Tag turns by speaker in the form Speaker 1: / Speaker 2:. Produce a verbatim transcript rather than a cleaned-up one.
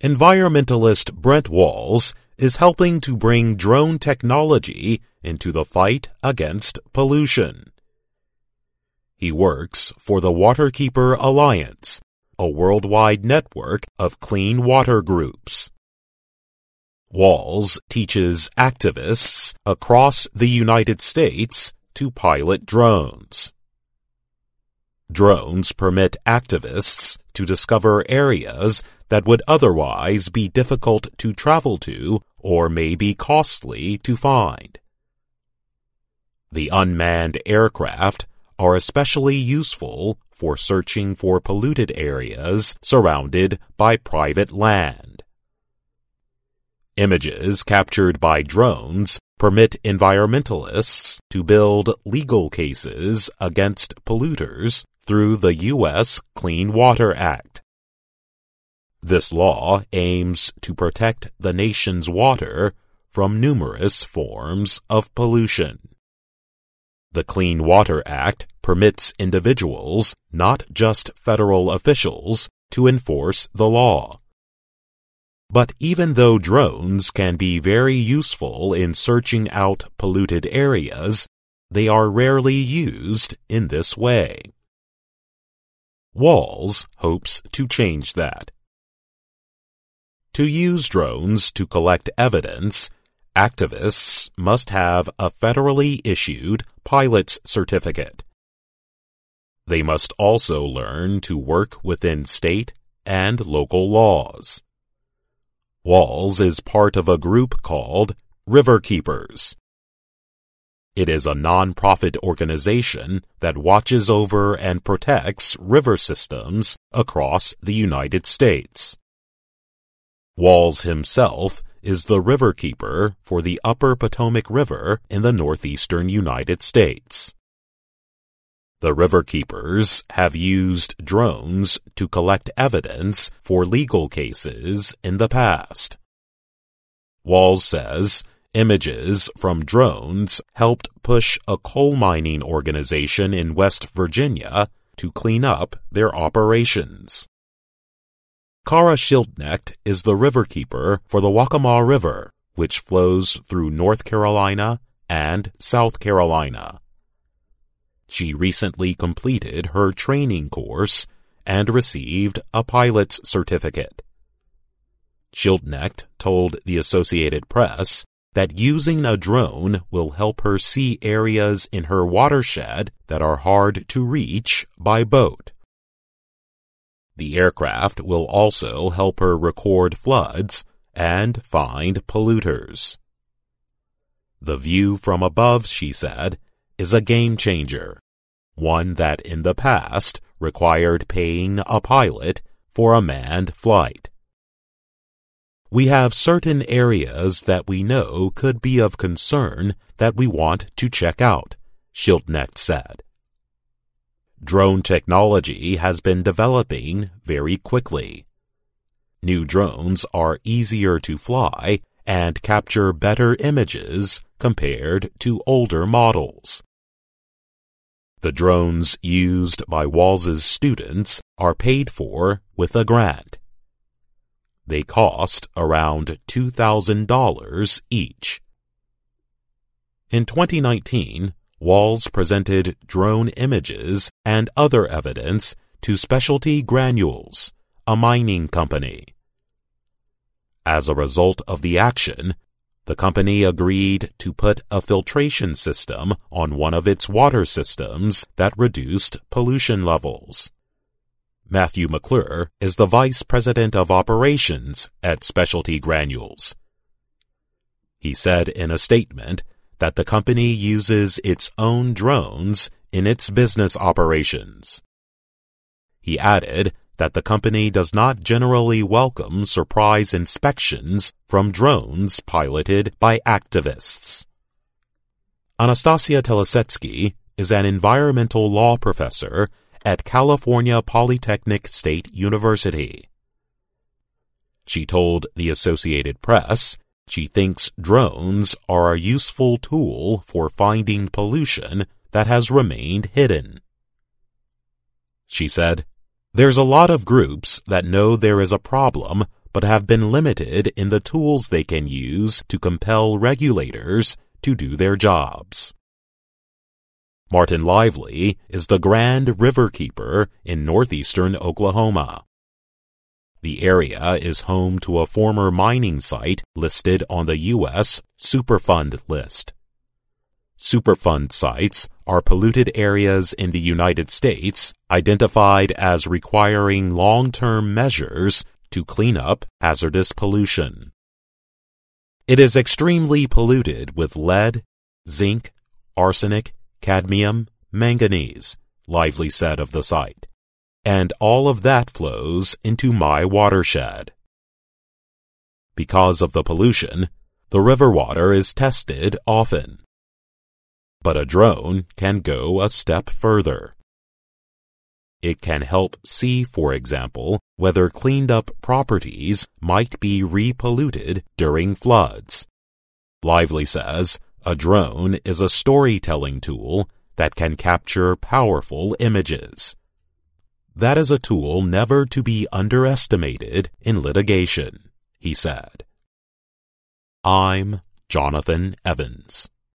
Speaker 1: Environmentalist Brent Walls is helping to bring drone technology into the fight against pollution. He works for the Waterkeeper Alliance, a worldwide network of clean water groups. Walls teaches activists across the United States to pilot drones. Drones permit activists to discover areas that would otherwise be difficult to travel to or may be costly to find. The unmanned aircraft are especially useful for searching for polluted areas surrounded by private land. Images captured by drones permit environmentalists to build legal cases against polluters through the U S Clean Water Act. This law aims to protect the nation's water from numerous forms of pollution. The Clean Water Act permits individuals, not just federal officials, to enforce the law. But even though drones can be very useful in searching out polluted areas, they are rarely used in this way. Walls hopes to change that. To use drones to collect evidence, activists must have a federally issued pilot's certificate. They must also learn to work within state and local laws. Walls is part of a group called Riverkeepers. It is a non-profit organization that watches over and protects river systems across the United States. Walls himself is the riverkeeper for the Upper Potomac River in the northeastern United States. The riverkeepers have used drones to collect evidence for legal cases in the past. Walls says images from drones helped push a coal mining organization in West Virginia to clean up their operations. Kara Schildknecht is the riverkeeper for the Waccamaw River, which flows through North Carolina and South Carolina. She recently completed her training course and received a pilot's certificate. Schildknecht told the Associated Press that using a drone will help her see areas in her watershed that are hard to reach by boat. The aircraft will also help her record floods and find polluters. The view from above, she said, is a game changer, one that in the past required paying a pilot for a manned flight. We have certain areas that we know could be of concern that we want to check out, Schildknecht said. Drone technology has been developing very quickly. New drones are easier to fly and capture better images compared to older models. The drones used by Walls's students are paid for with a grant. They cost around two thousand dollars each. In twenty nineteen, Walls presented drone images and other evidence to Specialty Granules, a mining company. As a result of the action, the company agreed to put a filtration system on one of its water systems that reduced pollution levels. Matthew McClure is the Vice President of Operations at Specialty Granules. He said in a statement that the company uses its own drones in its business operations. He added that the company does not generally welcome surprise inspections from drones piloted by activists. Anastasia Telesetsky is an environmental law professor at California Polytechnic State University. She told the Associated Press she thinks drones are a useful tool for finding pollution that has remained hidden. She said, "There's a lot of groups that know there is a problem but have been limited in the tools they can use to compel regulators to do their jobs. Martin Lively is the Grand Riverkeeper in northeastern Oklahoma. The area is home to a former mining site listed on the U S Superfund list. Superfund sites are polluted areas in the United States identified as requiring long-term measures to clean up hazardous pollution. It is extremely polluted with lead, zinc, arsenic, cadmium, manganese, Lively said of the site, and all of that flows into my watershed. Because of the pollution, the river water is tested often. But a drone can go a step further. It can help see, for example, whether cleaned-up properties might be repolluted during floods. Lively says a drone is a storytelling tool that can capture powerful images. That is a tool never to be underestimated in litigation, he said. I'm Jonathan Evans.